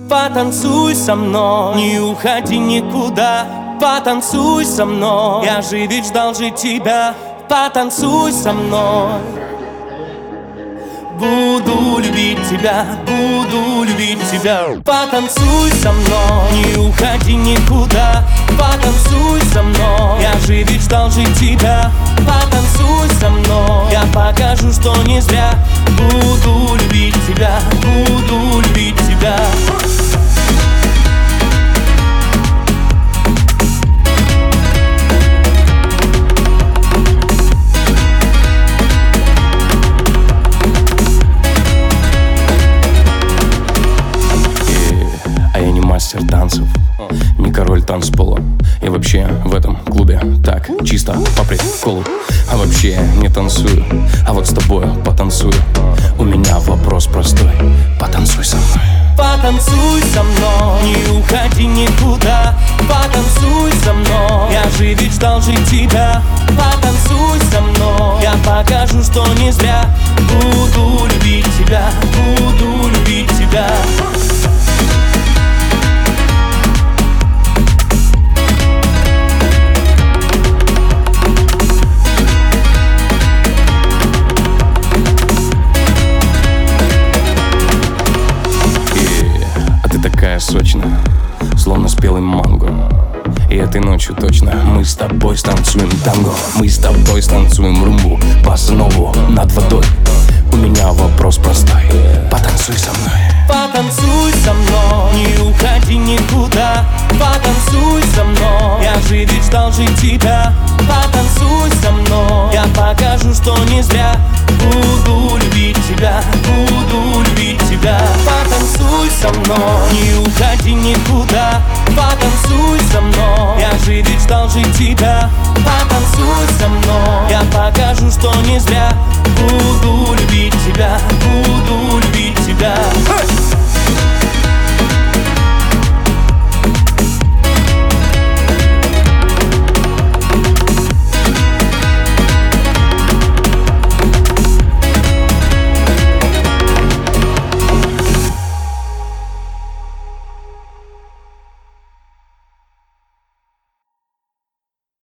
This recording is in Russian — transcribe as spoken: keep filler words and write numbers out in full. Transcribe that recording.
Потанцуй со мной, не уходи никуда. Потанцуй со мной, я же ведь ждал же тебя. Потанцуй со мной. Буду любить тебя, буду любить тебя. Потанцуй со мной, не уходи никуда. Потанцуй со мной, я же ведь ждал же тебя. Потанцуй со мной, я покажу, что не зря. Буду любить тебя, буду любить тебя. Мастер танцев, не король танцпола. И вообще в этом клубе так чисто по приколу. А вообще не танцую, а вот с тобой потанцую. У меня вопрос простой: потанцуй со мной. Потанцуй со мной, не уходи никуда. Потанцуй со мной, я же ведь ждал же тебя. Потанцуй со мной, я покажу, что не зря. Буду любить тебя, буду любить тебя. Такая сочная, словно спелый манго. И этой ночью точно мы с тобой станцуем танго. Мы с тобой станцуем румбу, босса-нову над водой. У меня вопрос простой: потанцуй со мной. Потанцуй со мной, не уходи никуда. Потанцуй со мной, я же ведь ждал же тебя. Потанцуй со мной, я покажу, что не зря. Буду любить тебя, буду любить тебя. Потанцуй со мной, не уходи никуда. Потанцуй со мной, я же ведь ждал же тебя. Потанцуй со мной, я покажу, что не зря. Буду любить тебя.